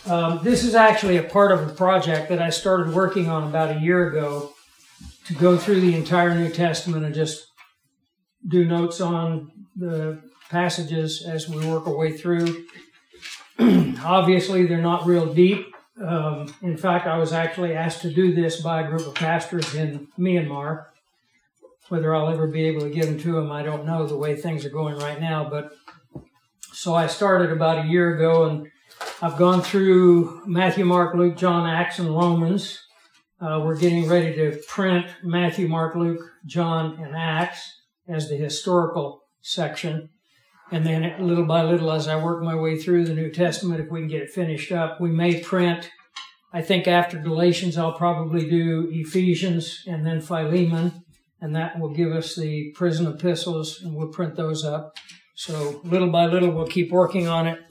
This is actually a part of a project that I started working on about a year ago to go through the entire New Testament and just do notes on the passages as we work our way through. Obviously, they're not real deep. In fact, I was actually asked to do this by a group of pastors in Myanmar. Whether I'll ever be able to get them to them, I don't know the way things are going right now. But so I started about a year ago, and I've gone through Matthew, Mark, Luke, John, Acts, and Romans. We're getting ready to print Matthew, Mark, Luke, John, and Acts as the historical section. And then little by little, as I work my way through the New Testament, if we can get it finished up, we may print, I think after Galatians, I'll probably do Ephesians and then Philemon, and that will give us the prison epistles, and we'll print those up. So little by little, we'll keep working on it.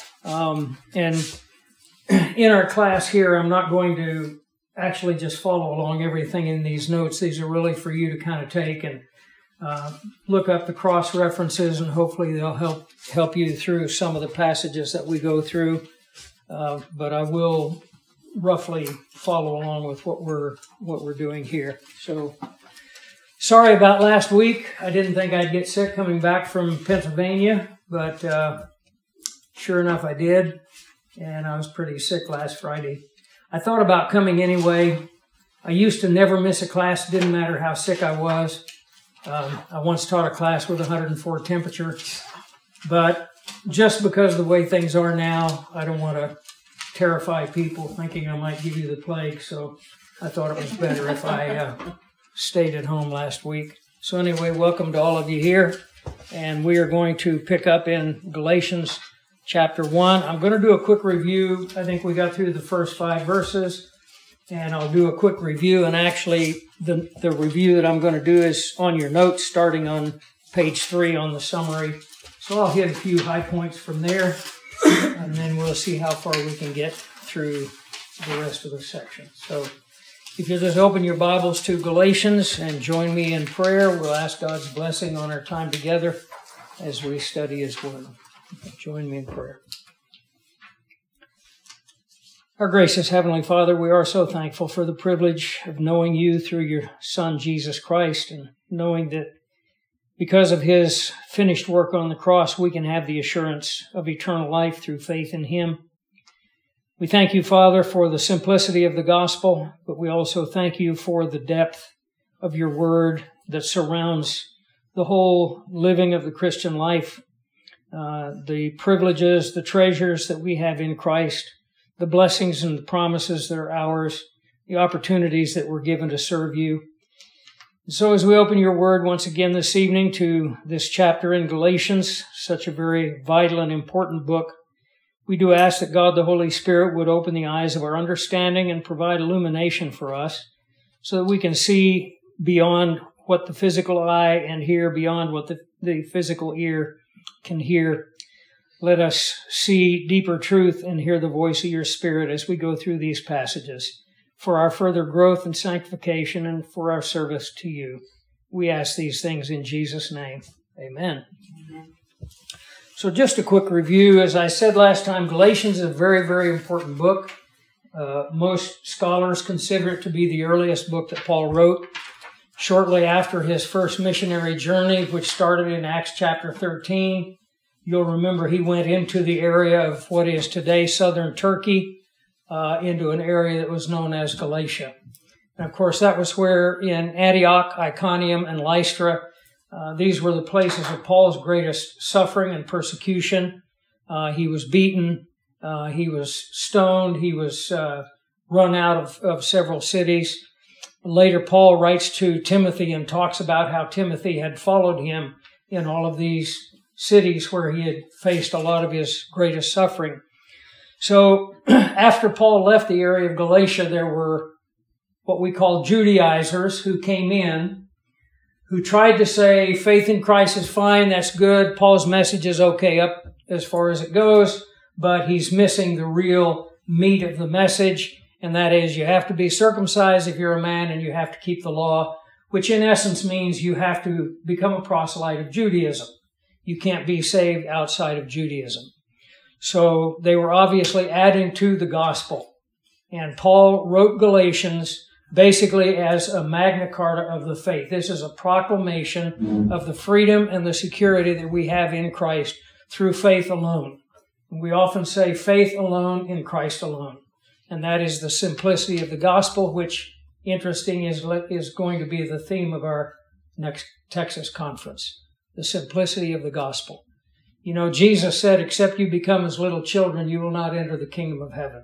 And in our class here, I'm not going to actually just follow along everything in these notes. These are really for you to kind of take and look up the cross references, and hopefully they'll help you through some of the passages that we go through. But I will roughly follow along with what we're doing here. So sorry about last week. I didn't think I'd get sick coming back from Pennsylvania, but sure enough, I did, and I was pretty sick last Friday. I thought about coming anyway. I used to never miss a class, didn't matter how sick I was. I once taught a class with 104 temperature, but just because of the way things are now, I don't want to terrify people thinking I might give you the plague, so I thought it was better if I stayed at home last week. So anyway, welcome to all of you here, and we are going to pick up in Galatians chapter 1. I'm going to do a quick review. I think we got through the first 5 verses, and I'll do a quick review. And actually, the review that I'm going to do is on your notes, starting on page 3 on the summary. So I'll hit a few high points from there, and then we'll see how far we can get through the rest of the section. So if you'll just open your Bibles to Galatians and join me in prayer, we'll ask God's blessing on our time together as we study His Word. Join me in prayer. Our gracious Heavenly Father, we are so thankful for the privilege of knowing You through Your Son, Jesus Christ, and knowing that because of His finished work on the cross, we can have the assurance of eternal life through faith in Him. We thank You, Father, for the simplicity of the gospel, but we also thank You for the depth of Your Word that surrounds the whole living of the Christian life. The privileges, the treasures that we have in Christ, the blessings and the promises that are ours, the opportunities that we're given to serve You. And so as we open Your Word once again this evening to this chapter in Galatians, such a very vital and important book, we do ask that God the Holy Spirit would open the eyes of our understanding and provide illumination for us so that we can see beyond what the physical eye and hear beyond what the physical ear can hear. Let us see deeper truth and hear the voice of Your Spirit as we go through these passages for our further growth and sanctification and for our service to You. We ask these things in Jesus' name. Amen. So just a quick review. As I said last time, Galatians is a very, very important book. Most scholars consider it to be the earliest book that Paul wrote. Shortly after his first missionary journey, which started in Acts chapter 13, you'll remember he went into the area of what is today southern Turkey, into an area that was known as Galatia. And of course, that was where in Antioch, Iconium, and Lystra, these were the places of Paul's greatest suffering and persecution. He was beaten, he was stoned, he was run out of several cities. Later, Paul writes to Timothy and talks about how Timothy had followed him in all of these cities where he had faced a lot of his greatest suffering. So after Paul left the area of Galatia, there were what we call Judaizers who came in, who tried to say faith in Christ is fine, that's good, Paul's message is okay up as far as it goes, but he's missing the real meat of the message. And that is, you have to be circumcised if you're a man, and you have to keep the law, which in essence means you have to become a proselyte of Judaism. You can't be saved outside of Judaism. So they were obviously adding to the gospel. And Paul wrote Galatians basically as a Magna Carta of the faith. This is a proclamation of the freedom and the security that we have in Christ through faith alone. We often say faith alone in Christ alone. And that is the simplicity of the gospel, which, interesting, is going to be the theme of our next Texas conference. The simplicity of the gospel. You know, Jesus said, except you become as little children, you will not enter the kingdom of heaven.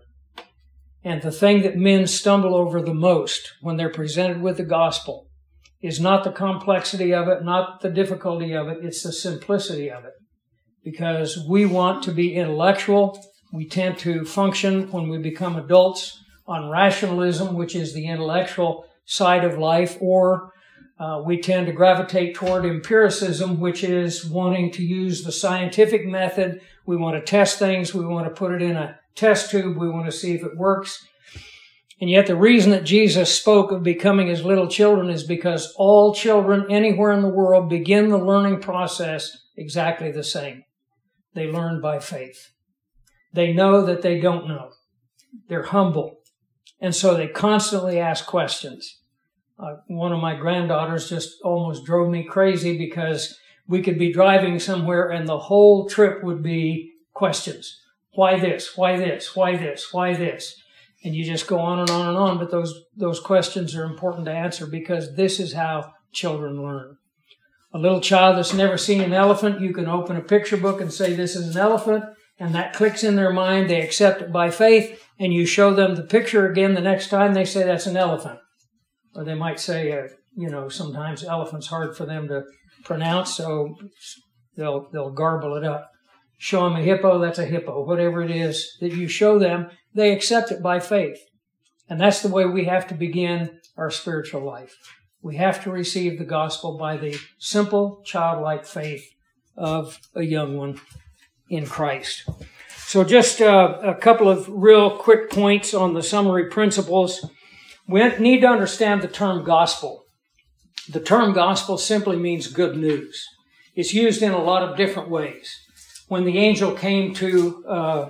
And the thing that men stumble over the most when they're presented with the gospel is not the complexity of it, not the difficulty of it, it's the simplicity of it. Because we want to be intellectual. We tend to function when we become adults on rationalism, which is the intellectual side of life, or we tend to gravitate toward empiricism, which is wanting to use the scientific method. We want to test things. We want to put it in a test tube. We want to see if it works. And yet the reason that Jesus spoke of becoming as little children is because all children anywhere in the world begin the learning process exactly the same. They learn by faith. They know that they don't know. They're humble. And so they constantly ask questions. One of my granddaughters just almost drove me crazy because we could be driving somewhere and the whole trip would be questions. Why this? Why this? Why this? Why this? And you just go on and on and on, but those questions are important to answer because this is how children learn. A little child that's never seen an elephant, you can open a picture book and say this is an elephant, and that clicks in their mind, they accept it by faith, and you show them the picture again the next time, they say that's an elephant. Or they might say, sometimes elephant's hard for them to pronounce, so they'll garble it up. Show them a hippo, that's a hippo. Whatever it is that you show them, they accept it by faith. And that's the way we have to begin our spiritual life. We have to receive the gospel by the simple, childlike faith of a young one in Christ. So just a couple of real quick points on the summary principles. We need to understand the term gospel. The term gospel simply means good news. It's used in a lot of different ways. When the angel came to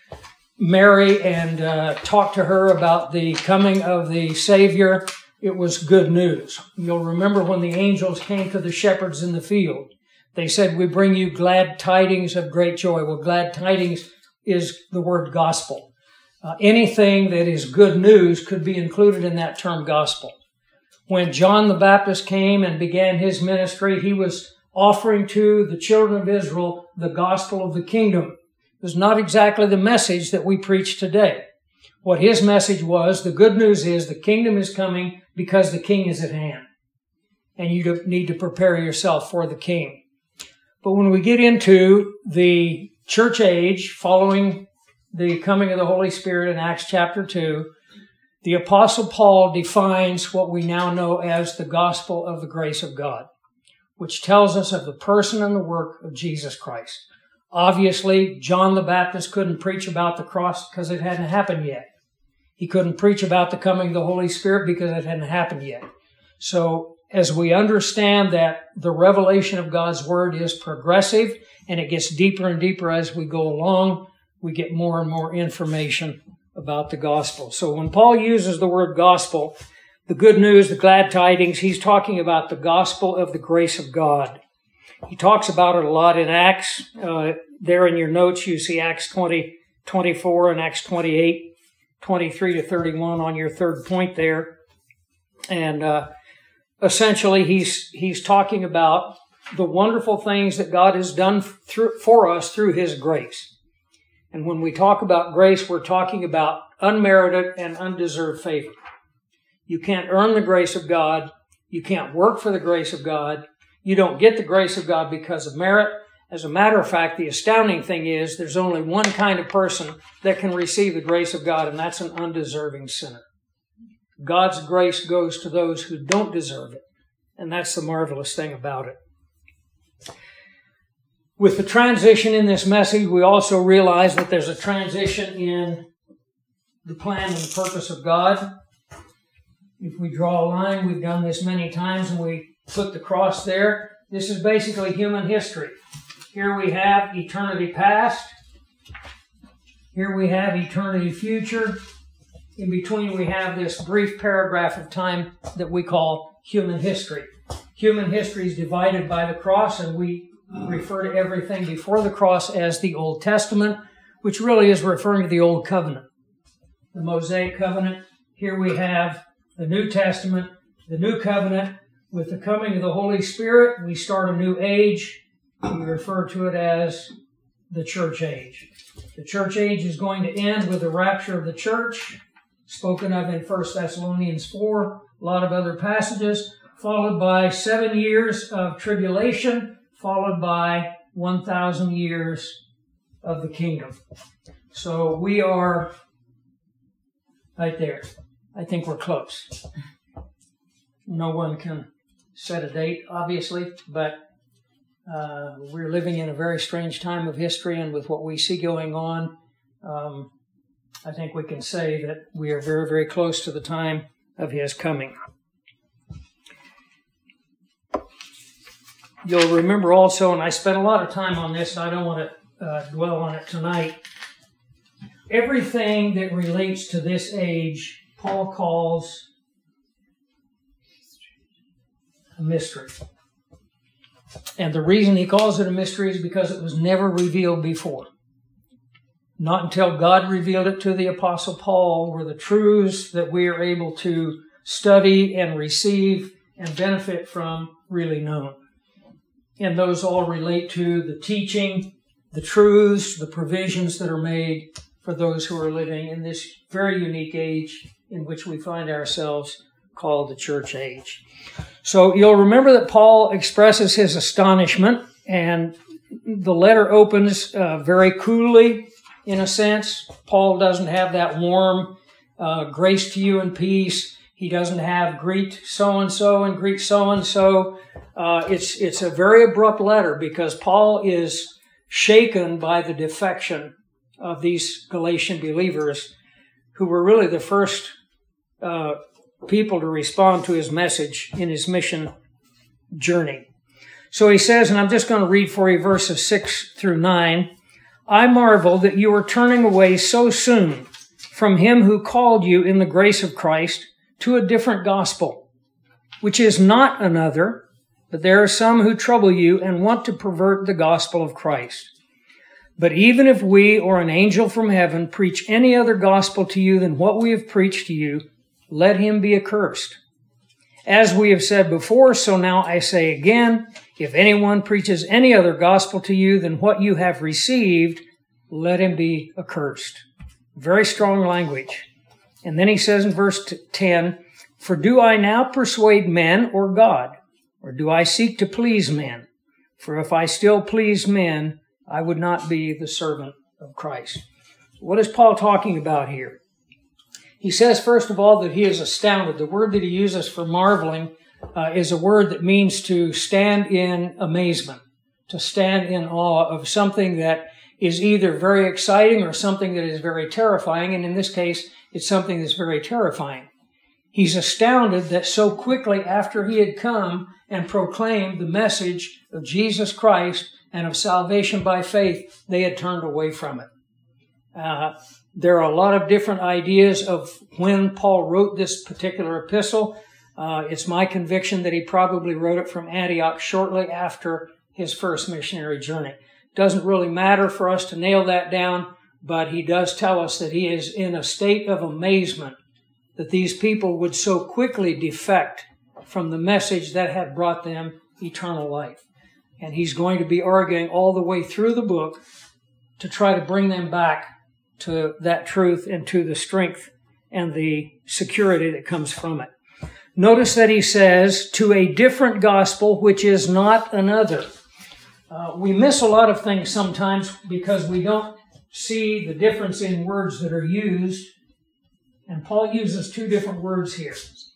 Mary and talked to her about the coming of the Savior, it was good news. You'll remember when the angels came to the shepherds in the field, they said, we bring you glad tidings of great joy. Well, glad tidings is the word gospel. Anything that is good news could be included in that term gospel. When John the Baptist came and began his ministry, he was offering to the children of Israel the gospel of the kingdom. It was not exactly the message that we preach today. What his message was, the good news is the kingdom is coming because the king is at hand. And you need to prepare yourself for the king. But when we get into the church age, following the coming of the Holy Spirit in Acts chapter 2, the Apostle Paul defines what we now know as the gospel of the grace of God, which tells us of the person and the work of Jesus Christ. Obviously, John the Baptist couldn't preach about the cross because it hadn't happened yet. He couldn't preach about the coming of the Holy Spirit because it hadn't happened yet. So as we understand that the revelation of God's Word is progressive and it gets deeper and deeper as we go along, we get more and more information about the gospel. So when Paul uses the word gospel, the good news, the glad tidings, he's talking about the gospel of the grace of God. He talks about it a lot in Acts. There in your notes, you see Acts 20:24 and Acts 28:23 to 31 on your third point there. And essentially, he's talking about the wonderful things that God has done for us through His grace. And when we talk about grace, we're talking about unmerited and undeserved favor. You can't earn the grace of God. You can't work for the grace of God. You don't get the grace of God because of merit. As a matter of fact, the astounding thing is there's only one kind of person that can receive the grace of God, and that's an undeserving sinner. God's grace goes to those who don't deserve it, and that's the marvelous thing about it. With the transition in this message, we also realize that there's a transition in the plan and the purpose of God. If we draw a line, we've done this many times, and we put the cross there. This is basically human history. Here we have eternity past, Here we have eternity future. In between, we have this brief paragraph of time that we call human history. Human history is divided by the cross, and we refer to everything before the cross as the Old Testament, which really is referring to the Old Covenant, the Mosaic Covenant. Here we have the New Testament, the New Covenant. With the coming of the Holy Spirit, we start a new age. We refer to it as the church age. The church age is going to end with the rapture of the church, spoken of in 1 Thessalonians 4, a lot of other passages, followed by 7 years of tribulation, followed by 1,000 years of the kingdom. So we are right there. I think we're close. No one can set a date, obviously, but we're living in a very strange time of history, and with what we see going on, I think we can say that we are very, very close to the time of His coming. You'll remember also, and I spent a lot of time on this, and I don't want to dwell on it tonight, everything that relates to this age, Paul calls a mystery. And the reason he calls it a mystery is because it was never revealed before. Not until God revealed it to the Apostle Paul were the truths that we are able to study and receive and benefit from really known. And those all relate to the teaching, the truths, the provisions that are made for those who are living in this very unique age in which we find ourselves, called the church age. So you'll remember that Paul expresses his astonishment, and the letter opens very coolly, in a sense. Paul doesn't have that warm grace to you and peace. He doesn't have greet so-and-so and greet so-and-so. It's a very abrupt letter because Paul is shaken by the defection of these Galatian believers who were really the first people to respond to his message in his mission journey. So he says, and I'm just going to read for you verses 6 through 9, I marvel that you are turning away so soon from him who called you in the grace of Christ to a different gospel, which is not another, but there are some who trouble you and want to pervert the gospel of Christ. But even if we or an angel from heaven preach any other gospel to you than what we have preached to you, let him be accursed. As we have said before, so now I say again, if anyone preaches any other gospel to you than what you have received, let him be accursed. Very strong language. And then he says in verse 10, for do I now persuade men or God, or do I seek to please men? For if I still pleased men, I would not be the servant of Christ. What is Paul talking about here? He says, first of all, that he is astounded. The word that he uses for marveling is a word that means to stand in amazement, to stand in awe of something that is either very exciting or something that is very terrifying. And in this case, it's something that's very terrifying. He's astounded that so quickly after he had come and proclaimed the message of Jesus Christ and of salvation by faith, they had turned away from it. There are a lot of different ideas of when Paul wrote this particular epistle. It's my conviction that he probably wrote it from Antioch shortly after his first missionary journey. Doesn't really matter for us to nail that down, but he does tell us that he is in a state of amazement that these people would so quickly defect from the message that had brought them eternal life. And he's going to be arguing all the way through the book to try to bring them back to that truth and to the strength and the security that comes from it. Notice that he says, to a different gospel, which is not another. We miss a lot of things sometimes because we don't see the difference in words that are used. And Paul uses two different words here.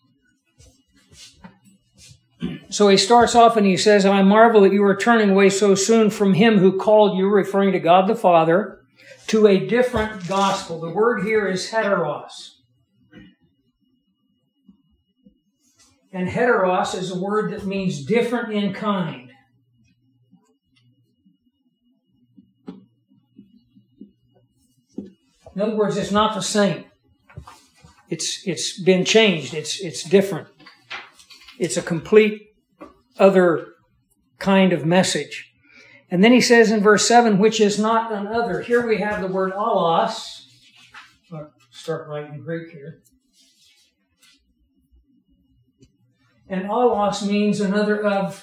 So he starts off and he says, I marvel that you are turning away so soon from him who called you, referring to God the Father, to a different gospel. The word here is heteros. And heteros is a word that means different in kind. In other words, it's not the same. It's been changed. It's different. It's a complete other kind of message. And then he says in verse 7, which is not an other. Here we have the word allos. I'll start writing Greek here. And allos means another of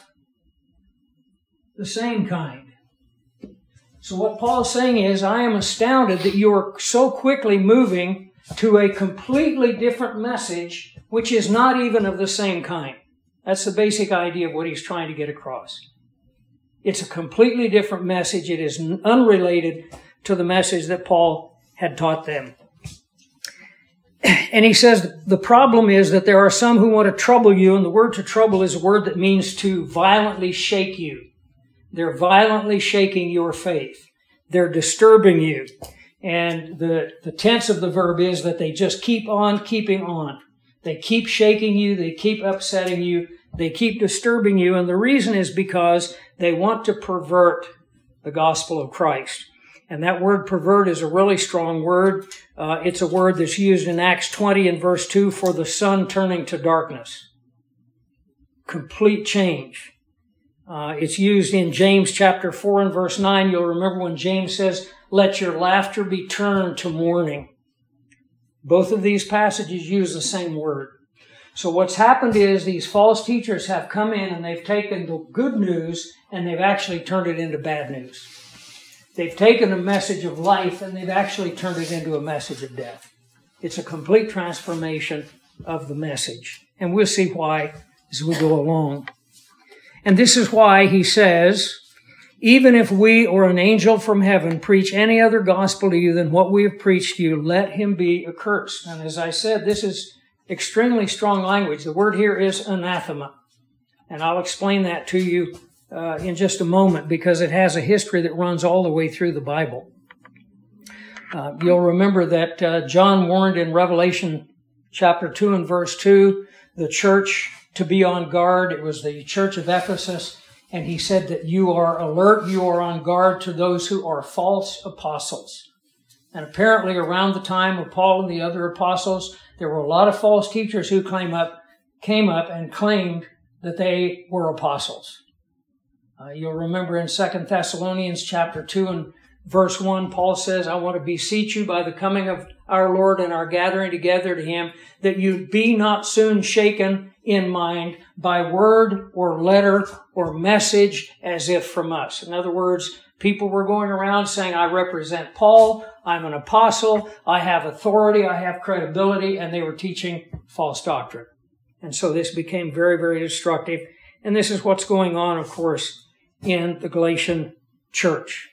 the same kind. So what Paul's saying is, I am astounded that you are so quickly moving to a completely different message, which is not even of the same kind. That's the basic idea of what he's trying to get across. It's a completely different message. It is unrelated to the message that Paul had taught them. And he says the problem is that there are some who want to trouble you, and the word to trouble is a word that means to violently shake you. They're violently shaking your faith. They're disturbing you. And the tense of the verb is that they just keep on keeping on. They keep shaking you. They keep upsetting you. They keep disturbing you. And the reason is because they want to pervert the gospel of Christ. And that word pervert is a really strong word. It's a word that's used in Acts 20 and verse 2 for the sun turning to darkness. Complete change. It's used in James chapter 4 and verse 9. You'll remember when James says, let your laughter be turned to mourning. Both of these passages use the same word. So what's happened is these false teachers have come in and they've taken the good news and they've actually turned it into bad news. They've taken a message of life and they've actually turned it into a message of death. It's a complete transformation of the message. And we'll see why as we go along. And this is why he says, even if we or an angel from heaven preach any other gospel to you than what we have preached to you, let him be accursed. And as I said, this is extremely strong language. The word here is anathema. And I'll explain that to you in just a moment because it has a history that runs all the way through the Bible. You'll remember that John warned in Revelation chapter 2 and verse 2, the church to be on guard. It was the church of Ephesus. And he said that you are alert, you are on guard to those who are false apostles. And apparently around the time of Paul and the other apostles, there were a lot of false teachers who came up and claimed that they were apostles. You'll remember in 2 Thessalonians chapter 2 and verse 1, Paul says, I want to beseech you by the coming of our Lord and our gathering together to him, that you be not soon shaken in mind by word or letter or message as if from us. In other words, people were going around saying, I represent Paul, I'm an apostle, I have authority, I have credibility, and they were teaching false doctrine. And so this became very, very destructive. And this is what's going on, of course, in the Galatian church.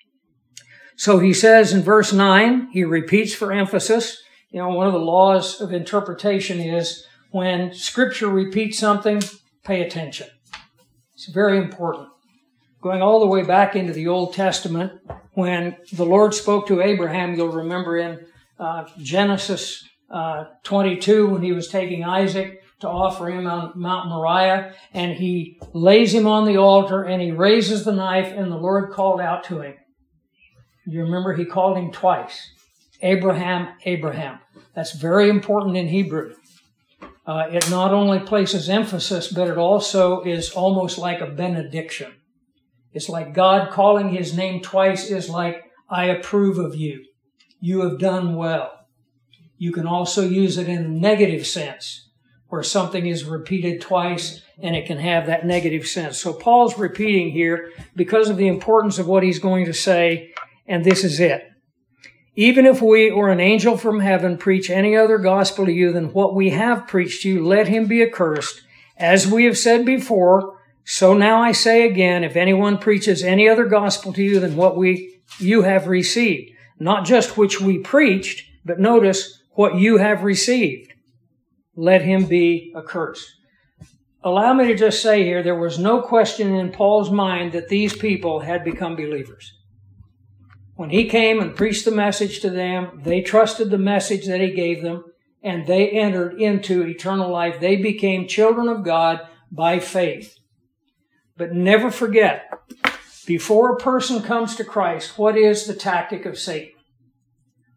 So he says in verse 9, he repeats for emphasis. You know, one of the laws of interpretation is when Scripture repeats something, pay attention. It's very important. Going all the way back into the Old Testament, when the Lord spoke to Abraham, you'll remember in Genesis 22, when he was taking Isaac to offer him on Mount Moriah, and he lays him on the altar, and he raises the knife, and the Lord called out to him. You remember he called him twice. Abraham, Abraham. That's very important in Hebrew. It not only places emphasis, but it also is almost like a benediction. It's like God calling his name twice is like, I approve of you. You have done well. You can also use it in a negative sense, where something is repeated twice and it can have that negative sense. So Paul's repeating here because of the importance of what he's going to say, and this is it. Even if we or an angel from heaven preach any other gospel to you than what we have preached to you, let him be accursed. As we have said before, so now I say again, if anyone preaches any other gospel to you than what you have received, not just which we preached, but notice what you have received, let him be accursed. Allow me to just say here, there was no question in Paul's mind that these people had become believers. When he came and preached the message to them, they trusted the message that he gave them, and they entered into eternal life. They became children of God by faith. But never forget, before a person comes to Christ, what is the tactic of Satan?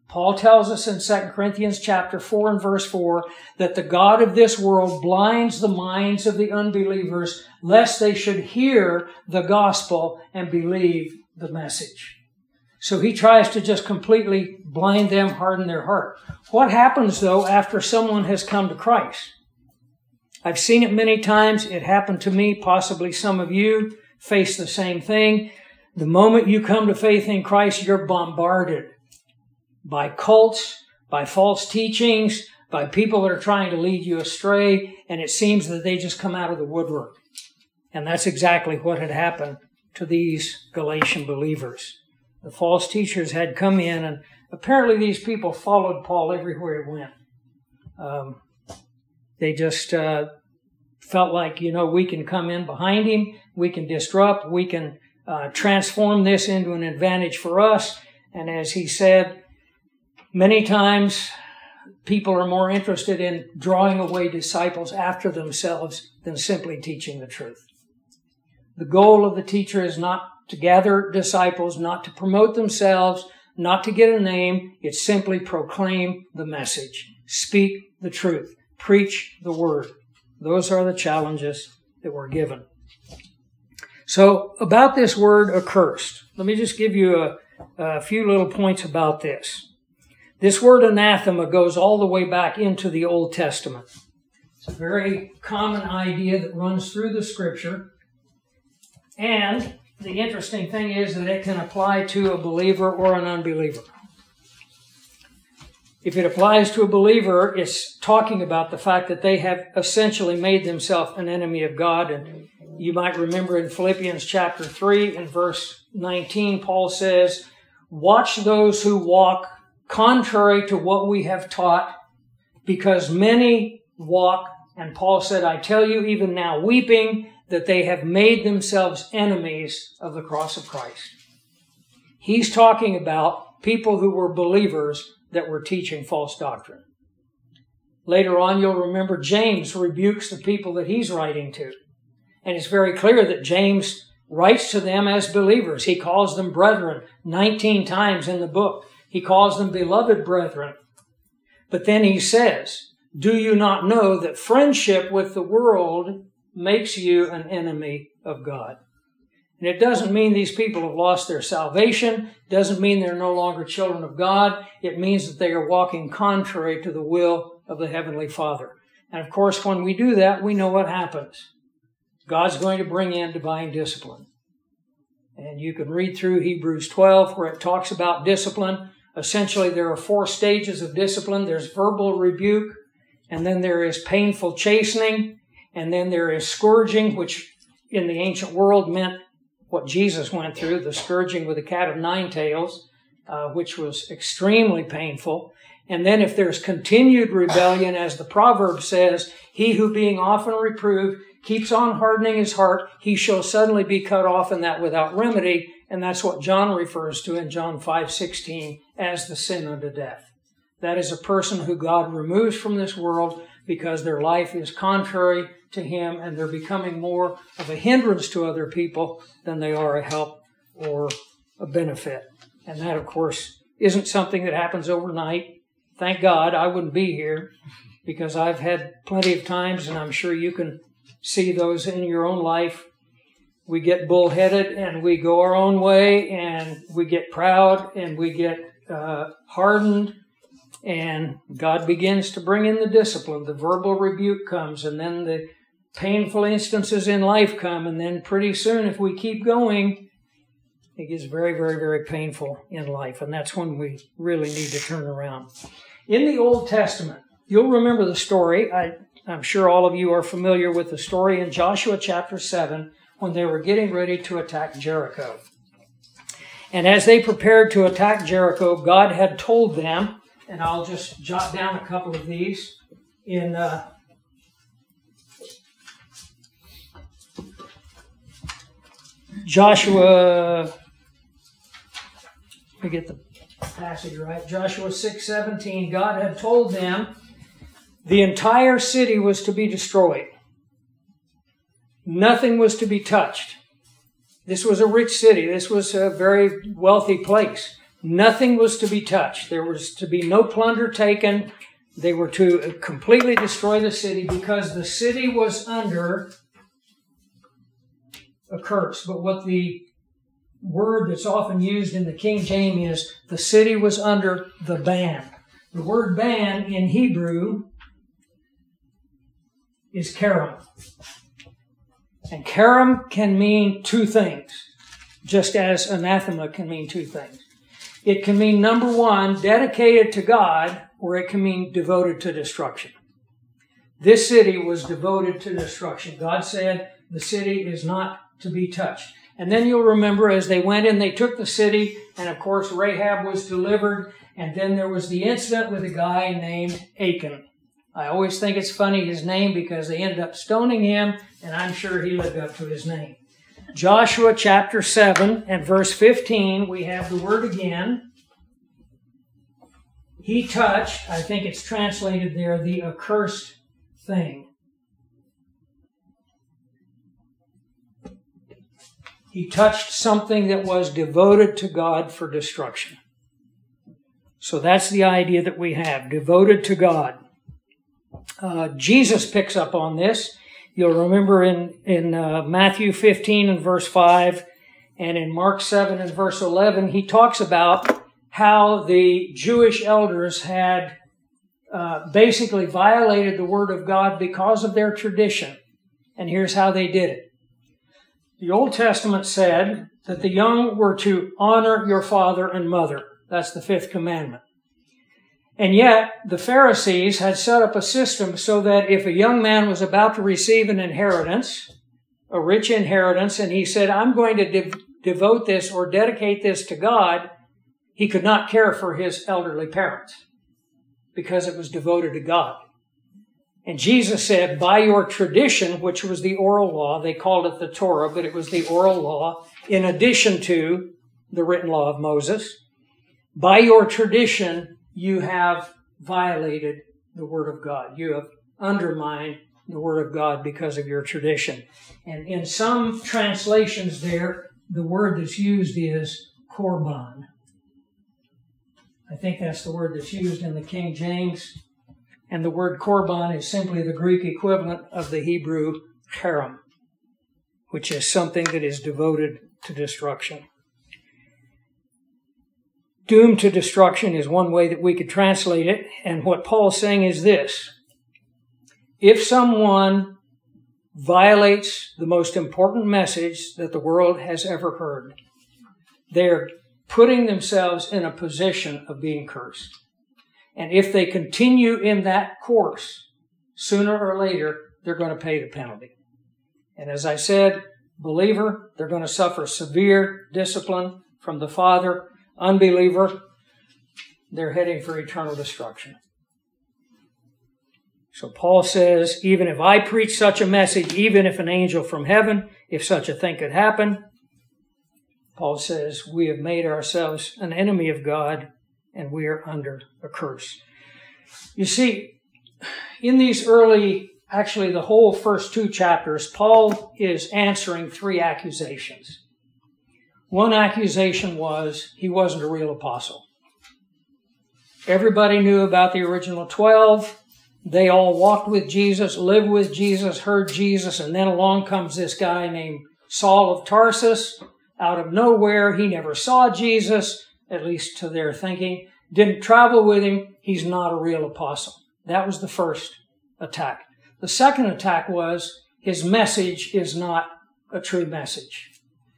Paul tells us in 2 Corinthians chapter 4 and verse 4 that the God of this world blinds the minds of the unbelievers lest they should hear the gospel and believe the message. So he tries to just completely blind them, harden their heart. What happens, though, after someone has come to Christ? I've seen it many times. It happened to me. Possibly some of you face the same thing. The moment you come to faith in Christ, you're bombarded by cults, by false teachings, by people that are trying to lead you astray, and it seems that they just come out of the woodwork. And that's exactly what had happened to these Galatian believers. The false teachers had come in, and apparently these people followed Paul everywhere he went. They just felt like, we can come in behind him, we can disrupt, we can transform this into an advantage for us. And as he said, many times people are more interested in drawing away disciples after themselves than simply teaching the truth. The goal of the teacher is not to gather disciples, not to promote themselves, not to get a name. It's simply proclaim the message. Speak the truth. Preach the word. Those are the challenges that we're given. So about this word accursed, let me just give you a few little points about this. This word anathema goes all the way back into the Old Testament. It's a very common idea that runs through the Scripture. And the interesting thing is that it can apply to a believer or an unbeliever. If it applies to a believer, it's talking about the fact that they have essentially made themselves an enemy of God. And you might remember in Philippians chapter 3 and verse 19, Paul says, "Watch those who walk contrary to what we have taught, because many walk," and Paul said, "I tell you even now, weeping, that they have made themselves enemies of the cross of Christ." He's talking about people who were believers that were teaching false doctrine. Later on, you'll remember James rebukes the people that he's writing to. And it's very clear that James writes to them as believers. He calls them brethren 19 times in the book. He calls them beloved brethren. But then he says, "Do you not know that friendship with the world makes you an enemy of God?" And it doesn't mean these people have lost their salvation. It doesn't mean they're no longer children of God. It means that they are walking contrary to the will of the Heavenly Father. And of course, when we do that, we know what happens. God's going to bring in divine discipline. And you can read through Hebrews 12 where it talks about discipline. Essentially, there are 4 stages of discipline. There's verbal rebuke, and then there is painful chastening, and then there is scourging, which in the ancient world meant what Jesus went through, the scourging with a cat of 9 tails, which was extremely painful. And then if there's continued rebellion, as the proverb says, "He who being often reproved keeps on hardening his heart, he shall suddenly be cut off, and that without remedy." And that's what John refers to in John 5:16 as the sin unto death. That is a person who God removes from this world because their life is contrary to Him and they're becoming more of a hindrance to other people than they are a help or a benefit. And that, of course, isn't something that happens overnight. Thank God I wouldn't be here, because I've had plenty of times, and I'm sure you can see those in your own life. We get bullheaded and we go our own way, and we get proud and we get hardened, and God begins to bring in the discipline. The verbal rebuke comes, and then the painful instances in life come, and then pretty soon, if we keep going, it gets very, very, very painful in life, and that's when we really need to turn around. In the Old Testament, you'll remember the story. I'm sure all of you are familiar with the story in Joshua chapter 7 when they were getting ready to attack Jericho. And as they prepared to attack Jericho, God had told them, and I'll just jot down a couple of these, in Joshua, let me get the passage right, Joshua 6:17, God had told them the entire city was to be destroyed. Nothing was to be touched. This was a rich city. This was a very wealthy place. Nothing was to be touched. There was to be no plunder taken. They were to completely destroy the city because the city was under a curse. But what the word that's often used in the King James is the city was under the ban. The word ban in Hebrew is karam. And karam can mean two things, just as anathema can mean two things. It can mean, number one, dedicated to God, or it can mean devoted to destruction. This city was devoted to destruction. God said the city is not to be touched. And then you'll remember as they went in, they took the city, and of course Rahab was delivered, and then there was the incident with a guy named Achan. I always think it's funny, his name, because they ended up stoning him, and I'm sure he lived up to his name. Joshua chapter 7 and verse 15, we have the word again. He touched, I think it's translated there, the accursed thing. He touched something that was devoted to God for destruction. So that's the idea that we have, devoted to God. Jesus picks up on this. You'll remember in Matthew 15 and verse 5 and in Mark 7 and verse 11, he talks about how the Jewish elders had basically violated the Word of God because of their tradition. And here's how they did it. The Old Testament said that the young were to honor your father and mother. That's the fifth commandment. And yet, the Pharisees had set up a system so that if a young man was about to receive an inheritance, a rich inheritance, and he said, I'm going to devote this or dedicate this to God, he could not care for his elderly parents because it was devoted to God. And Jesus said, by your tradition, which was the oral law, they called it the Torah, but it was the oral law, in addition to the written law of Moses, by your tradition, you have violated the Word of God. You have undermined the Word of God because of your tradition. And in some translations there, the word that's used is korban. I think that's the word that's used in the King James. And the word korban is simply the Greek equivalent of the Hebrew karam, which is something that is devoted to destruction. Doomed to destruction is one way that we could translate it. And what Paul's saying is this. If someone violates the most important message that the world has ever heard, they're putting themselves in a position of being cursed. And if they continue in that course, sooner or later, they're going to pay the penalty. And as I said, believer, they're going to suffer severe discipline from the Father. Unbeliever, they're heading for eternal destruction. So Paul says, even if I preach such a message, even if an angel from heaven, if such a thing could happen, Paul says, we have made ourselves an enemy of God and we are under a curse. You see, in these actually the whole first two chapters, Paul is answering three accusations. One accusation was he wasn't a real apostle. Everybody knew about the original 12. They all walked with Jesus, lived with Jesus, heard Jesus, and then along comes this guy named Saul of Tarsus. Out of nowhere, he never saw Jesus, at least to their thinking, didn't travel with him. He's not a real apostle. That was the first attack. The second attack was his message is not a true message.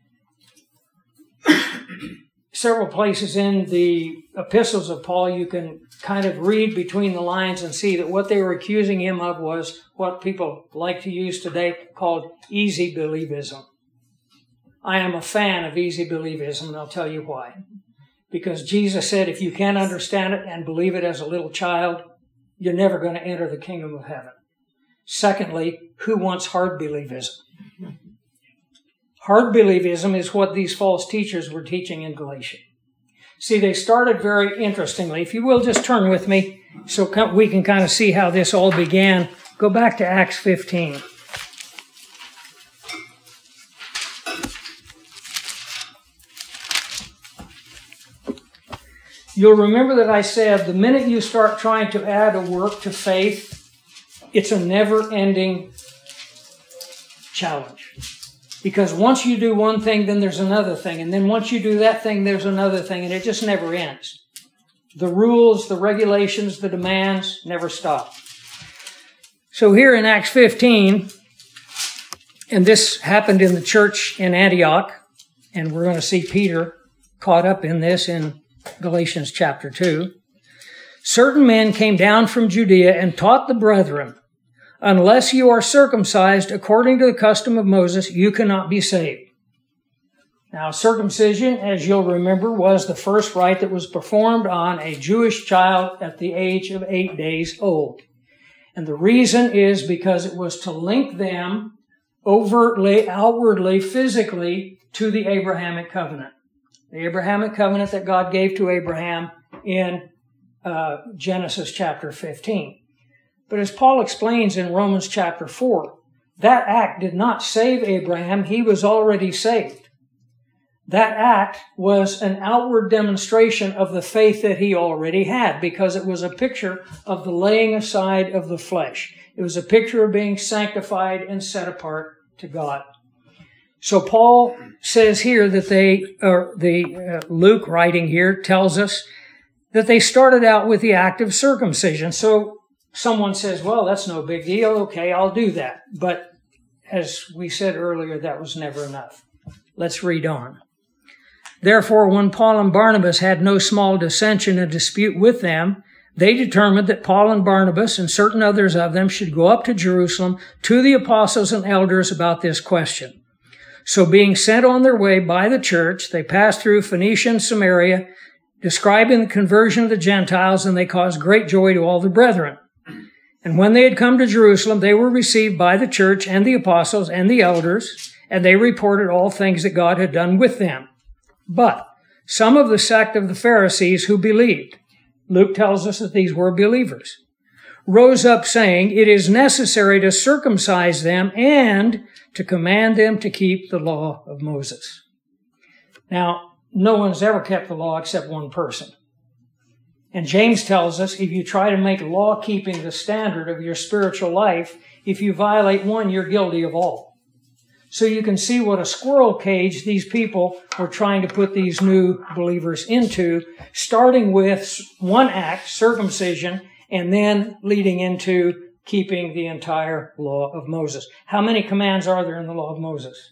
Several places in the epistles of Paul, you can kind of read between the lines and see that what they were accusing him of was what people like to use today called easy believism. I am a fan of easy believism, and I'll tell you why. Because Jesus said if you can't understand it and believe it as a little child, you're never going to enter the kingdom of heaven. Secondly, who wants hard believism? Hard believism is what these false teachers were teaching in Galatia. See, they started very interestingly. If you will, just turn with me so we can kind of see how this all began. Go back to Acts 15. you'll remember that I said the minute you start trying to add a work to faith, it's a never-ending challenge. Because once you do one thing, then there's another thing. And then once you do that thing, there's another thing. And it just never ends. The rules, the regulations, the demands never stop. So here in Acts 15, and this happened in the church in Antioch, and we're going to see Peter caught up in this in Galatians chapter 2. Certain men came down from Judea and taught the brethren, unless you are circumcised according to the custom of Moses, you cannot be saved. Now, circumcision, as you'll remember, was the first rite that was performed on a Jewish child at the age of 8 days old. And the reason is because it was to link them overtly, outwardly, physically to the Abrahamic covenant. The Abrahamic covenant that God gave to Abraham in Genesis chapter 15. But as Paul explains in Romans chapter 4, that act did not save Abraham. He was already saved. That act was an outward demonstration of the faith that he already had, because it was a picture of the laying aside of the flesh. It was a picture of being sanctified and set apart to God. So Paul says here that Luke writing here tells us that they started out with the act of circumcision. So someone says, well, that's no big deal. Okay, I'll do that. But as we said earlier, that was never enough. Let's read on. Therefore, when Paul and Barnabas had no small dissension and dispute with them, they determined that Paul and Barnabas and certain others of them should go up to Jerusalem to the apostles and elders about this question. So being sent on their way by the church, they passed through Phoenicia and Samaria, describing the conversion of the Gentiles, and they caused great joy to all the brethren. And when they had come to Jerusalem, they were received by the church and the apostles and the elders, and they reported all things that God had done with them. But some of the sect of the Pharisees who believed, Luke tells us that these were believers, rose up saying, it is necessary to circumcise them and to command them to keep the law of Moses. Now, no one's ever kept the law except one person. And James tells us if you try to make law-keeping the standard of your spiritual life, if you violate one, you're guilty of all. So you can see what a squirrel cage these people were trying to put these new believers into, starting with one act, circumcision, and then leading into keeping the entire law of Moses. How many commands are there in the law of Moses?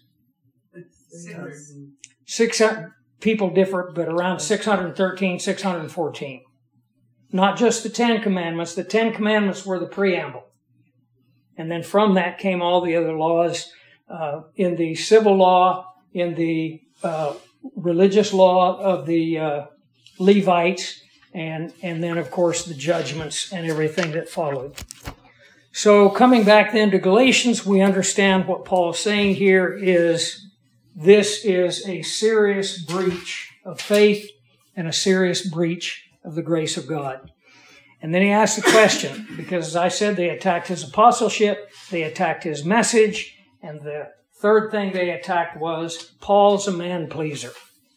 600. People differ, but around 613, 614. Not just the 10 Commandments. The 10 Commandments were the preamble. And then from that came all the other laws in the civil law, in the religious law of the Levites, and then, of course, the judgments and everything that followed. So coming back then to Galatians, we understand what Paul is saying here is this is a serious breach of faith and a serious breach of the grace of God. And then he asks the question, because as I said, they attacked his apostleship, they attacked his message, and the third thing they attacked was Paul's a man-pleaser.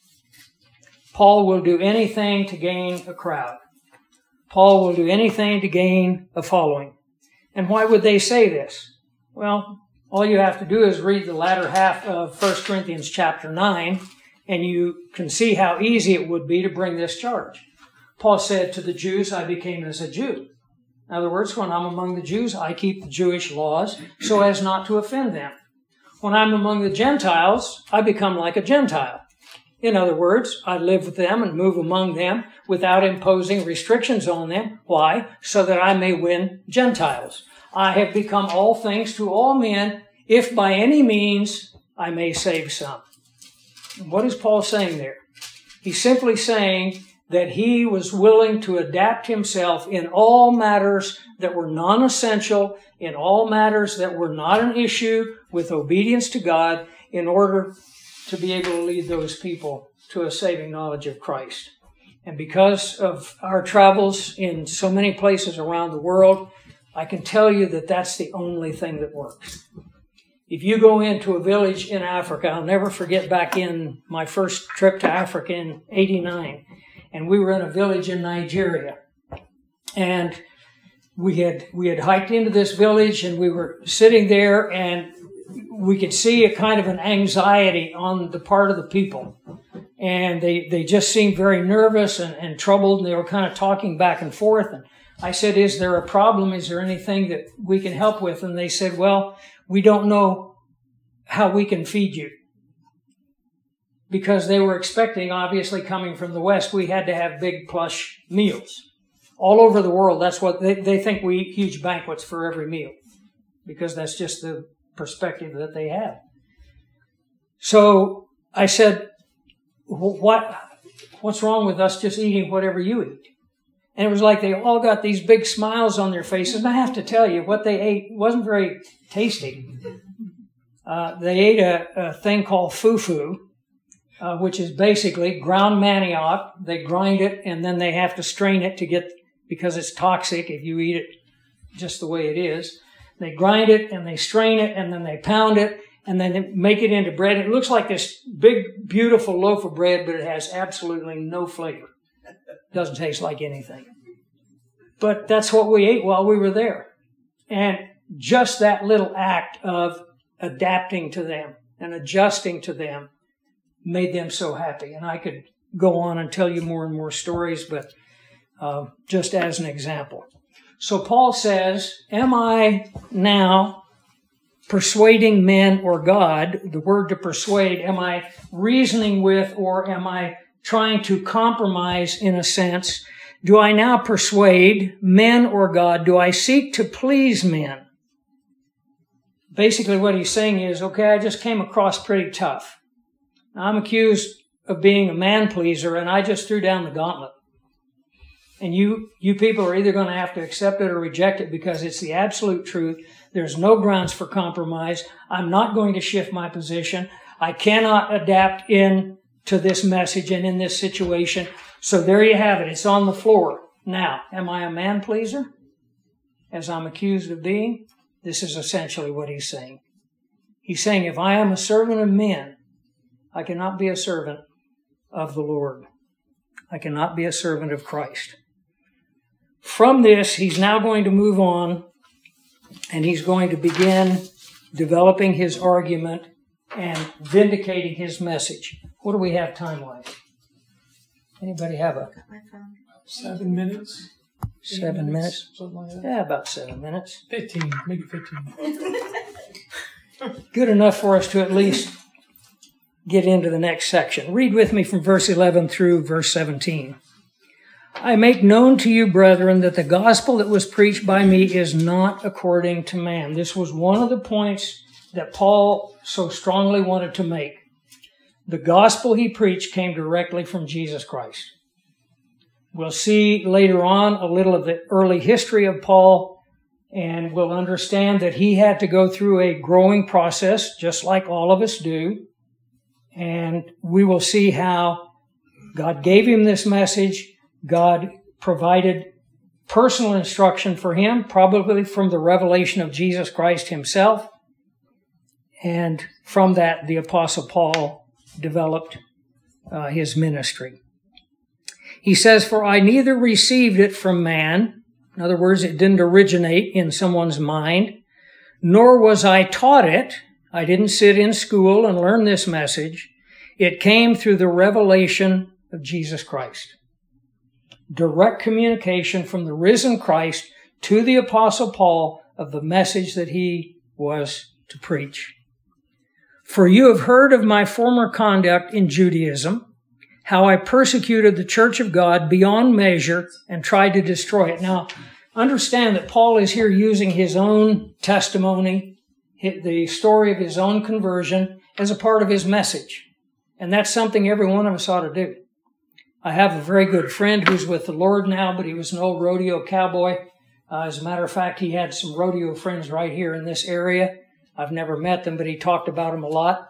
Paul will do anything to gain a crowd. Paul will do anything to gain a following. And why would they say this? Well, all you have to do is read the latter half of 1 Corinthians chapter 9, and you can see how easy it would be to bring this charge. Paul said, to the Jews, I became as a Jew. In other words, when I'm among the Jews, I keep the Jewish laws so as not to offend them. When I'm among the Gentiles, I become like a Gentile. In other words, I live with them and move among them without imposing restrictions on them. Why? So that I may win Gentiles. I have become all things to all men, if by any means I may save some. And what is Paul saying there? He's simply saying that he was willing to adapt himself in all matters that were non-essential, in all matters that were not an issue with obedience to God, in order to be able to lead those people to a saving knowledge of Christ. And because of our travels in so many places around the world, I can tell you that that's the only thing that works. If you go into a village in Africa, I'll never forget back in my first trip to Africa in '89, and we were in a village in Nigeria. And we had hiked into this village, and we were sitting there, and we could see a kind of an anxiety on the part of the people. And they just seemed very nervous and troubled, and they were kind of talking back and forth. And I said, is there a problem? Is there anything that we can help with? And they said, well, we don't know how we can feed you. Because they were expecting, obviously coming from the West, we had to have big plush meals. All over the world, that's what they think we eat huge banquets for every meal. Because that's just the perspective that they have. So I said, what's wrong with us just eating whatever you eat? And it was like they all got these big smiles on their faces. And I have to tell you, what they ate wasn't very tasty. They ate a thing called fufu, which is basically ground manioc. They grind it, and then they have to strain it to get, because it's toxic if you eat it just the way it is. They grind it, and they strain it, and then they pound it, and then they make it into bread. It looks like this big, beautiful loaf of bread, but it has absolutely no flavor. It doesn't taste like anything. But that's what we ate while we were there. And just that little act of adapting to them and adjusting to them made them so happy. And I could go on and tell you more and more stories, but just as an example. So Paul says, am I now persuading men or God? The word to persuade, am I reasoning with, or am I trying to compromise in a sense? Do I now persuade men or God? Do I seek to please men? Basically what he's saying is, okay, I just came across pretty tough. I'm accused of being a man pleaser, and I just threw down the gauntlet. And you people are either going to have to accept it or reject it, because it's the absolute truth. There's no grounds for compromise. I'm not going to shift my position. I cannot adapt in to this message and in this situation. So there you have it. It's on the floor. Now, am I a man pleaser, as I'm accused of being? This is essentially what he's saying. He's saying, if I am a servant of men, I cannot be a servant of the Lord. I cannot be a servant of Christ. From this, he's now going to move on, and he's going to begin developing his argument and vindicating his message. What do we have time-wise? Anybody have a 7 minutes? 7 minutes? Something like that. Yeah, about 7 minutes. 15, maybe 15. Good enough for us to at least get into the next section. Read with me from verse 11 through verse 17. I make known to you, brethren, that the gospel that was preached by me is not according to man. This was one of the points that Paul so strongly wanted to make. The gospel he preached came directly from Jesus Christ. We'll see later on a little of the early history of Paul, and we'll understand that he had to go through a growing process, just like all of us do. And we will see how God gave him this message. God provided personal instruction for him, probably from the revelation of Jesus Christ himself. And from that, the Apostle Paul developed his ministry. He says, for I neither received it from man, in other words, it didn't originate in someone's mind, nor was I taught it. I didn't sit in school and learn this message. It came through the revelation of Jesus Christ. Direct communication from the risen Christ to the Apostle Paul of the message that he was to preach. For you have heard of my former conduct in Judaism, how I persecuted the church of God beyond measure and tried to destroy it. Now, understand that Paul is here using his own testimony, the story of his own conversion, as a part of his message. And that's something every one of us ought to do. I have a very good friend who's with the Lord now, but he was an old rodeo cowboy. As a matter of fact, he had some rodeo friends right here in this area. I've never met them, but he talked about them a lot.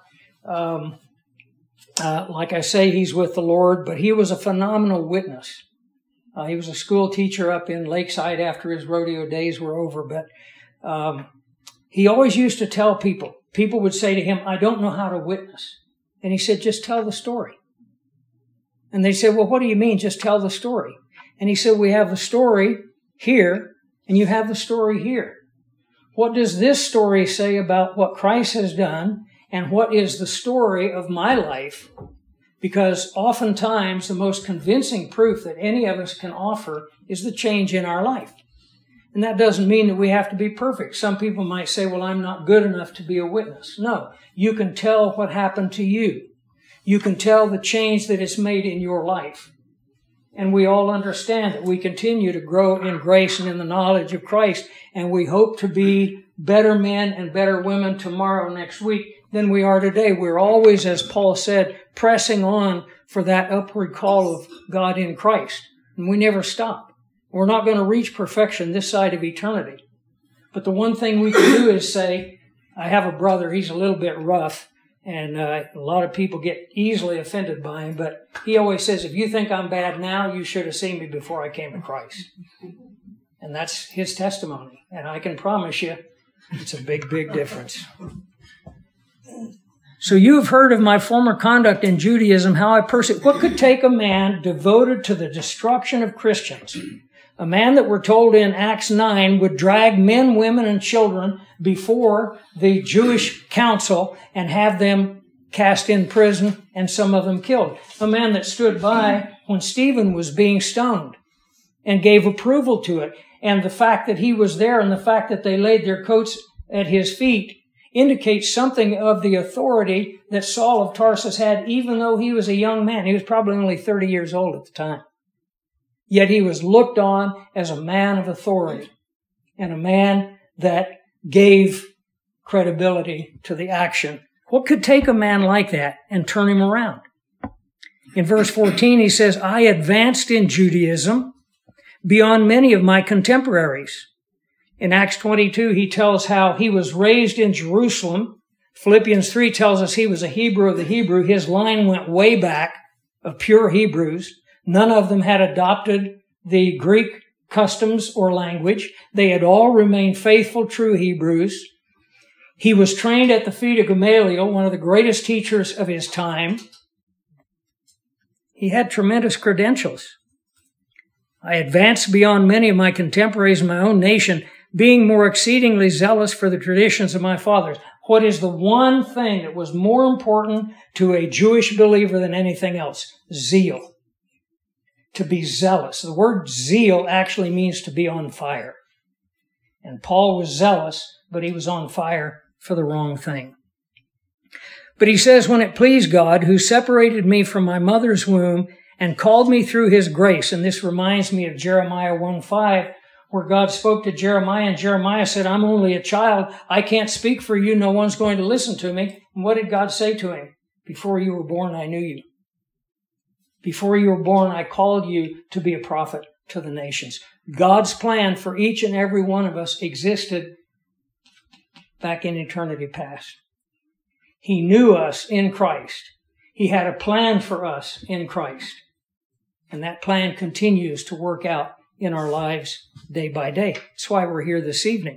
Like I say, he's with the Lord, but he was a phenomenal witness. He was a school teacher up in Lakeside after his rodeo days were over, but he always used to tell people would say to him, I don't know how to witness. And he said, just tell the story. And they said, well, what do you mean? Just tell the story. And he said, we have the story here, and you have the story here. What does this story say about what Christ has done, and what is the story of my life? Because oftentimes the most convincing proof that any of us can offer is the change in our life. And that doesn't mean that we have to be perfect. Some people might say, well, I'm not good enough to be a witness. No, you can tell what happened to you. You can tell the change that it's made in your life. And we all understand that we continue to grow in grace and in the knowledge of Christ, and we hope to be better men and better women tomorrow, next week, than we are today. We're always, as Paul said, pressing on for that upward call of God in Christ. And we never stop. We're not going to reach perfection this side of eternity. But the one thing we can do is say, I have a brother, he's a little bit rough, and a lot of people get easily offended by him, but he always says, if you think I'm bad now, you should have seen me before I came to Christ. And that's his testimony. And I can promise you, it's a big, big difference. So you have heard of my former conduct in Judaism, how I persecuted. What could take a man devoted to the destruction of Christians? A man that we're told in Acts 9 would drag men, women, and children before the Jewish council and have them cast in prison and some of them killed. A man that stood by when Stephen was being stoned and gave approval to it. And the fact that he was there and the fact that they laid their coats at his feet indicates something of the authority that Saul of Tarsus had, even though he was a young man. He was probably only 30 years old at the time. Yet he was looked on as a man of authority and a man that gave credibility to the action. What could take a man like that and turn him around? In verse 14, he says, I advanced in Judaism beyond many of my contemporaries. In Acts 22, he tells how he was raised in Jerusalem. Philippians 3 tells us he was a Hebrew of the Hebrew. His line went way back of pure Hebrews. None of them had adopted the Greek customs or language. They had all remained faithful, true Hebrews. He was trained at the feet of Gamaliel, one of the greatest teachers of his time. He had tremendous credentials. I advanced beyond many of my contemporaries in my own nation, being more exceedingly zealous for the traditions of my fathers. What is the one thing that was more important to a Jewish believer than anything else? Zeal. To be zealous. The word zeal actually means to be on fire. And Paul was zealous, but he was on fire for the wrong thing. But he says, when it pleased God, who separated me from my mother's womb and called me through his grace, and this reminds me of Jeremiah 1:5, where God spoke to Jeremiah, and Jeremiah said, I'm only a child. I can't speak for you. No one's going to listen to me. And what did God say to him? Before you were born, I knew you. Before you were born, I called you to be a prophet to the nations. God's plan for each and every one of us existed back in eternity past. He knew us in Christ. He had a plan for us in Christ. And that plan continues to work out in our lives day by day. That's why we're here this evening.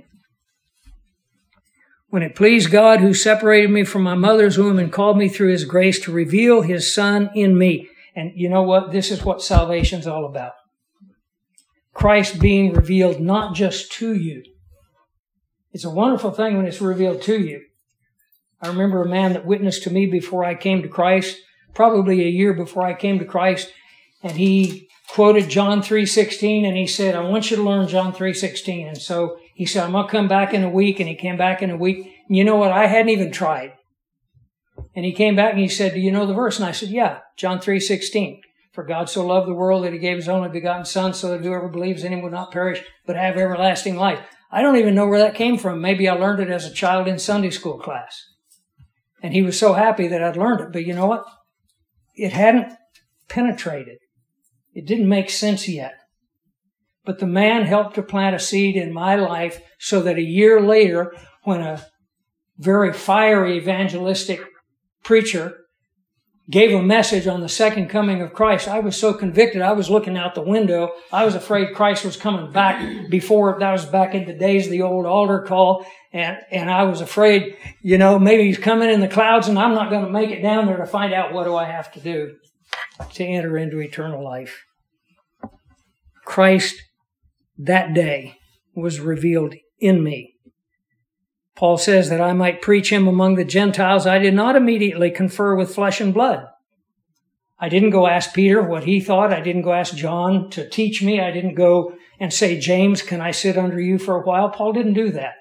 When it pleased God, who separated me from my mother's womb and called me through his grace to reveal his Son in me. And you know what? This is what salvation's all about. Christ being revealed not just to you. It's a wonderful thing when it's revealed to you. I remember a man that witnessed to me before I came to Christ, probably a year before I came to Christ, and he quoted John 3:16, and he said, I want you to learn John 3:16. And so he said, I'm going to come back in a week, and he came back in a week. And you know what? I hadn't even tried. And he came back and he said, do you know the verse? And I said, yeah, John 3:16. For God so loved the world that he gave his only begotten Son, so that whoever believes in him would not perish, but have everlasting life. I don't even know where that came from. Maybe I learned it as a child in Sunday school class. And he was so happy that I'd learned it. But you know what? It hadn't penetrated. It didn't make sense yet. But the man helped to plant a seed in my life so that a year later, when a very fiery evangelistic preacher gave a message on the second coming of Christ, I was so convicted. I was looking out the window. I was afraid Christ was coming back before. That was back in the days of the old altar call. And I was afraid, maybe he's coming in the clouds and I'm not going to make it down there to find out what do I have to do. to enter into eternal life. Christ that day was revealed in me. Paul says that I might preach him among the Gentiles. I did not immediately confer with flesh and blood. I didn't go ask Peter what he thought. I didn't go ask John to teach me. I didn't go and say, James, can I sit under you for a while? Paul didn't do that.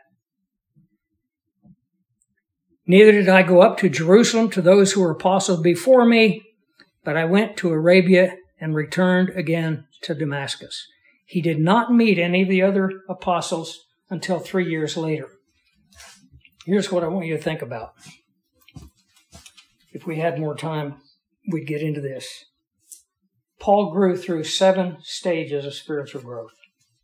Neither did I go up to Jerusalem to those who were apostles before me, but I went to Arabia and returned again to Damascus. He did not meet any of the other apostles until 3 years later. Here's what I want you to think about. If we had more time, we'd get into this. Paul grew through 7 stages of spiritual growth.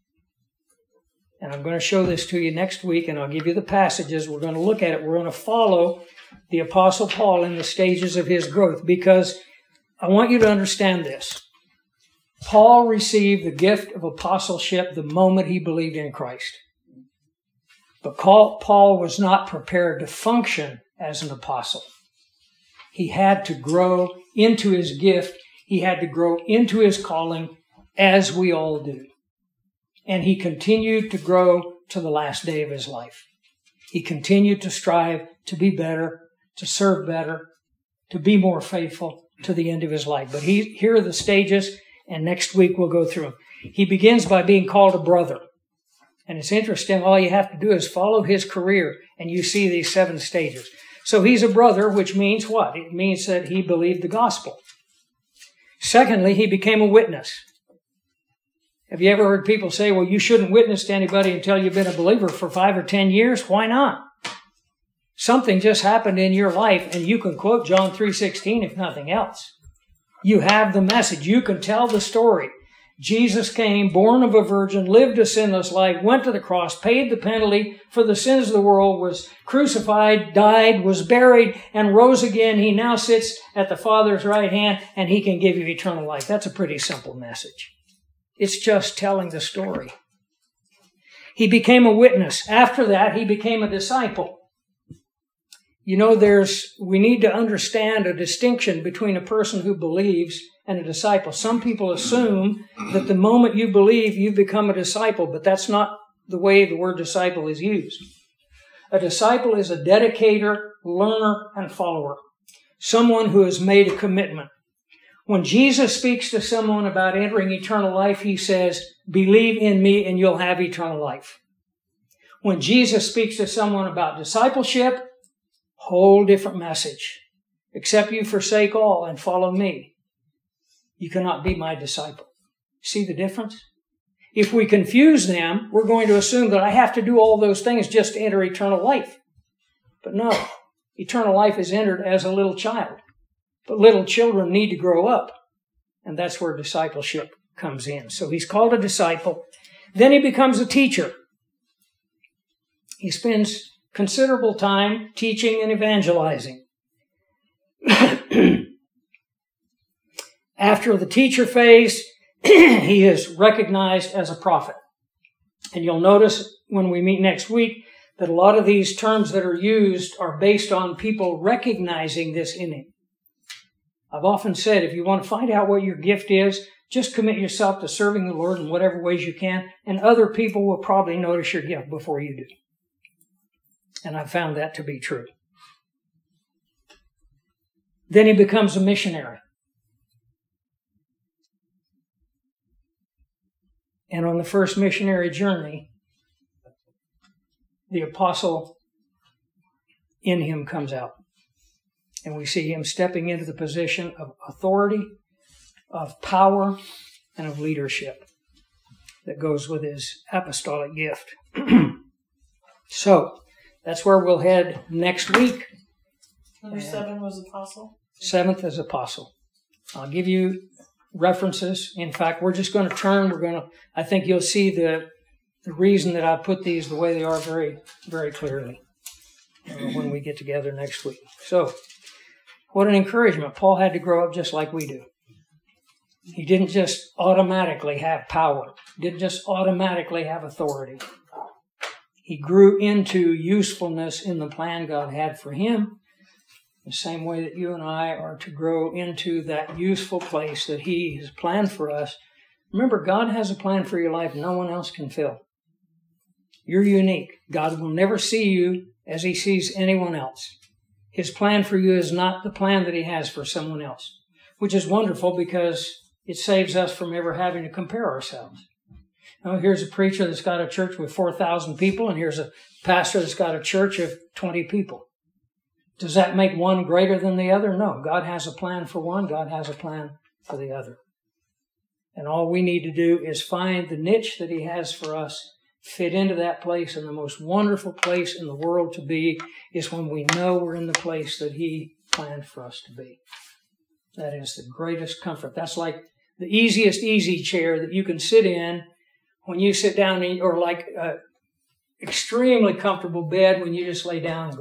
And I'm going to show this to you next week, and I'll give you the passages. We're going to look at it. We're going to follow the Apostle Paul in the stages of his growth, because I want you to understand this. Paul received the gift of apostleship the moment he believed in Christ. But Paul was not prepared to function as an apostle. He had to grow into his gift. He had to grow into his calling, as we all do. And he continued to grow to the last day of his life. He continued to strive to be better, to serve better, to be more faithful to the end of his life. But here are the stages, and next week we'll go through them. He begins by being called a brother. And it's interesting, all you have to do is follow his career, and you see these 7 stages. So he's a brother, which means what? It means that he believed the gospel. Secondly, he became a witness. Have you ever heard people say, well, you shouldn't witness to anybody until you've been a believer for 5 or 10 years? Why not? Something just happened in your life, and you can quote John 3:16 if nothing else. You have the message. You can tell the story. Jesus came, born of a virgin, lived a sinless life, went to the cross, paid the penalty for the sins of the world, was crucified, died, was buried, and rose again. He now sits at the Father's right hand, and he can give you eternal life. That's a pretty simple message. It's just telling the story. He became a witness. After that, he became a disciple. You know, we need to understand a distinction between a person who believes and a disciple. Some people assume that the moment you believe, you become a disciple, but that's not the way the word disciple is used. A disciple is a dedicator, learner, and follower. Someone who has made a commitment. When Jesus speaks to someone about entering eternal life, he says, believe in me and you'll have eternal life. When Jesus speaks to someone about discipleship, whole different message. Except you forsake all and follow me, you cannot be my disciple. See the difference? If we confuse them, we're going to assume that I have to do all those things just to enter eternal life. But no, eternal life is entered as a little child. But little children need to grow up. And that's where discipleship comes in. So he's called a disciple. Then he becomes a teacher. He spends considerable time teaching and evangelizing. After the teacher phase, he is recognized as a prophet. And you'll notice when we meet next week that a lot of these terms that are used are based on people recognizing this in him. I've often said, if you want to find out what your gift is, just commit yourself to serving the Lord in whatever ways you can, and other people will probably notice your gift before you do. And I've found that to be true. Then he becomes a missionary. And on the first missionary journey, the apostle in him comes out. And we see him stepping into the position of authority, of power, and of leadership that goes with his apostolic gift. So, that's where we'll head next week. Number 7 was apostle. 7th is apostle. I'll give you references. In fact, we're just going to turn. I think you'll see the reason that I put these the way they are very, very clearly when we get together next week. So, what an encouragement. Paul had to grow up just like we do. He didn't just automatically have power. Didn't just automatically have authority. He grew into usefulness in the plan God had for him. the same way that you and I are to grow into that useful place that He has planned for us. Remember, God has a plan for your life no one else can fill. You're unique. God will never see you as He sees anyone else. His plan for you is not the plan that He has for someone else, which is wonderful because it saves us from ever having to compare ourselves. Here's a preacher that's got a church with 4,000 people, and here's a pastor that's got a church of 20 people. Does that make one greater than the other? No. God has a plan for one. God has a plan for the other. And all we need to do is find the niche that He has for us, fit into that place, and the most wonderful place in the world to be is when we know we're in the place that He planned for us to be. That is the greatest comfort. That's like the easiest easy chair that you can sit in when you sit down, or like an extremely comfortable bed when you just lay down and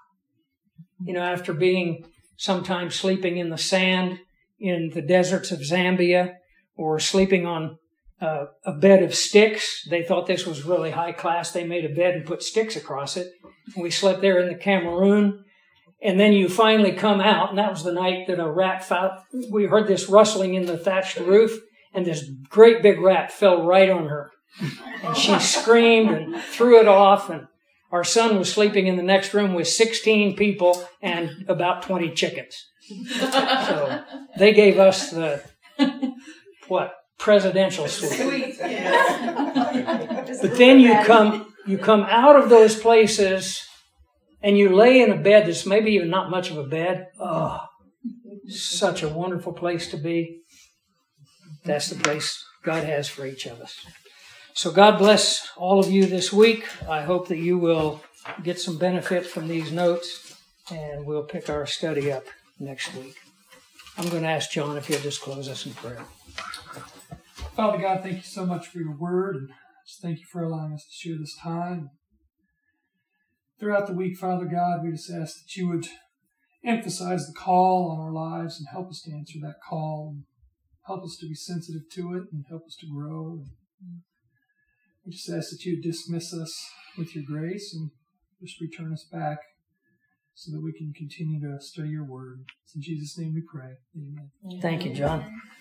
go, after being sometimes sleeping in the sand in the deserts of Zambia, or sleeping on a bed of sticks. They thought this was really high class. They made a bed and put sticks across it. And we slept there in the Cameroon. And then you finally come out, and that was the night that a rat fell. We heard this rustling in the thatched roof, and this great big rat fell right on her. And she screamed and threw it off, and our son was sleeping in the next room with 16 people and about 20 chickens. So they gave us the, presidential suite. But then you come out of those places and you lay in a bed that's maybe even not much of a bed. Oh, such a wonderful place to be. That's the place God has for each of us. So God bless all of you this week. I hope that you will get some benefit from these notes, and we'll pick our study up next week. I'm going to ask John if he'll just close us in prayer. Father God, thank you so much for your word, and just thank you for allowing us to share this time. Throughout the week, Father God, we just ask that you would emphasize the call on our lives and help us to answer that call, and help us to be sensitive to it, and help us to grow. And we just ask that you would dismiss us with your grace and just return us back so that we can continue to study your word. It's in Jesus' name we pray. Amen. Thank you, John.